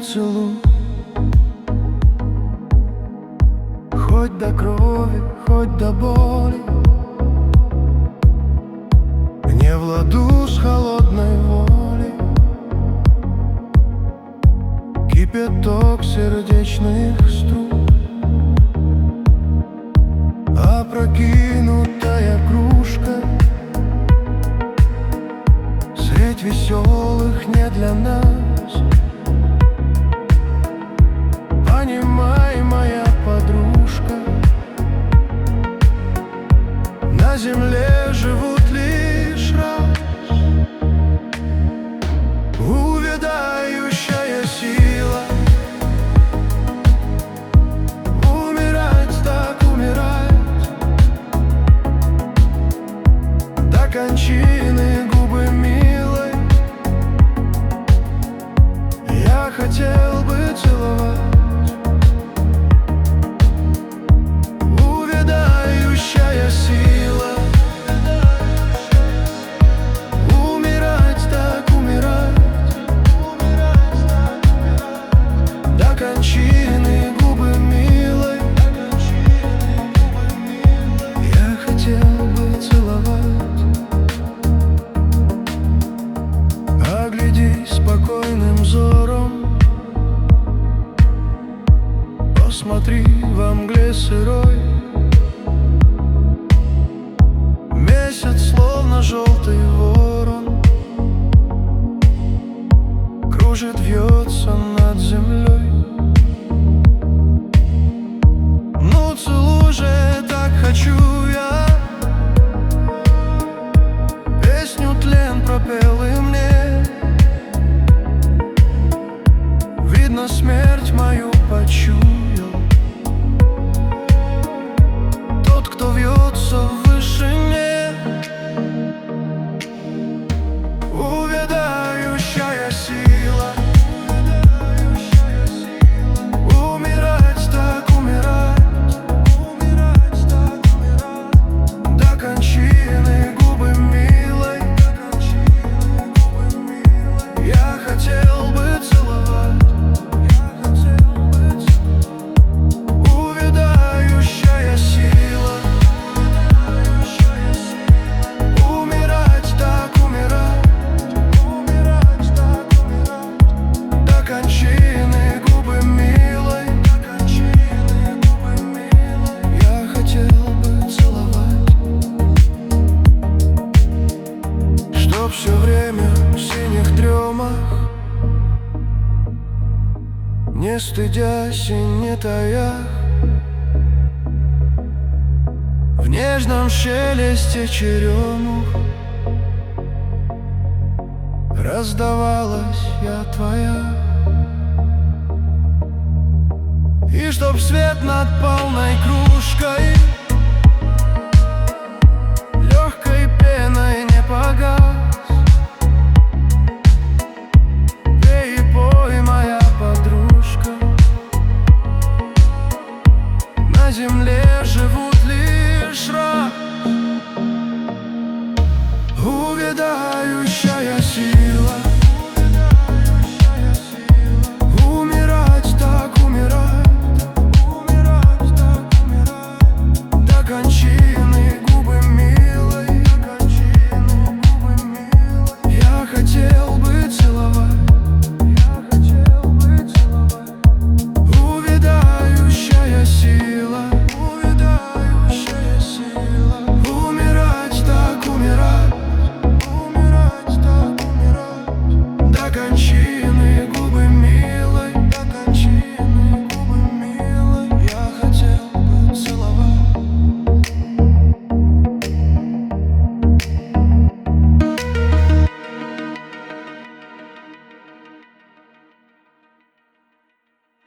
поцелуй, хоть до крови, хоть до боли. Не в ладу с холодной волей кипяток сердечных струн. Опрокинутая кружка, средь веселых не для нас. Понимай, моя подружка, на земле живут лишь раз. Увядающая сила, умирать так умирать, до кончины губы милой. Я хотел бы целовать. Увядающая сила, умирать так умирать, до кончины губы милой. Я хотел бы целовать. Оглядись спокойным взором, посмотри во мгле сырой. Месяц словно желтый ворон кружит, вьется над землей. Ну целуй же, так хочу я, песню тлен пропел и мне. Видно, смерть мою почуял тот, кто вьется в вышине. Увядающая сила, умирать так умирать, до кончины губы милой. Я хотел бы целовать. Увядающая сила, умирать так умирать, до кончины губы милой. Я хотел бы целовать, чтоб все время в синих дремах, не стыдясь и не таях, в нежном шелесте черемух раздавалась я твоя. И чтоб свет над полной кружкой